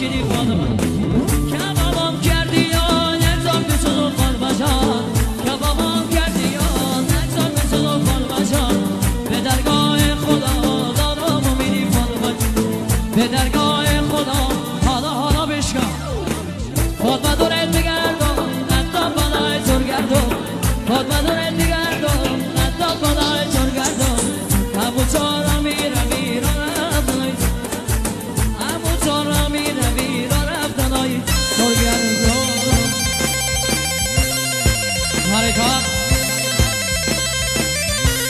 شیری فاطمه کبابم کردی یا نگذار به صدو فاطمه کبابم کردی یا نگذار به صدو فاطمه به درگاه خدا دارم و میری فاطمه به درگاه خدا حالا بشکن فاطمه دوره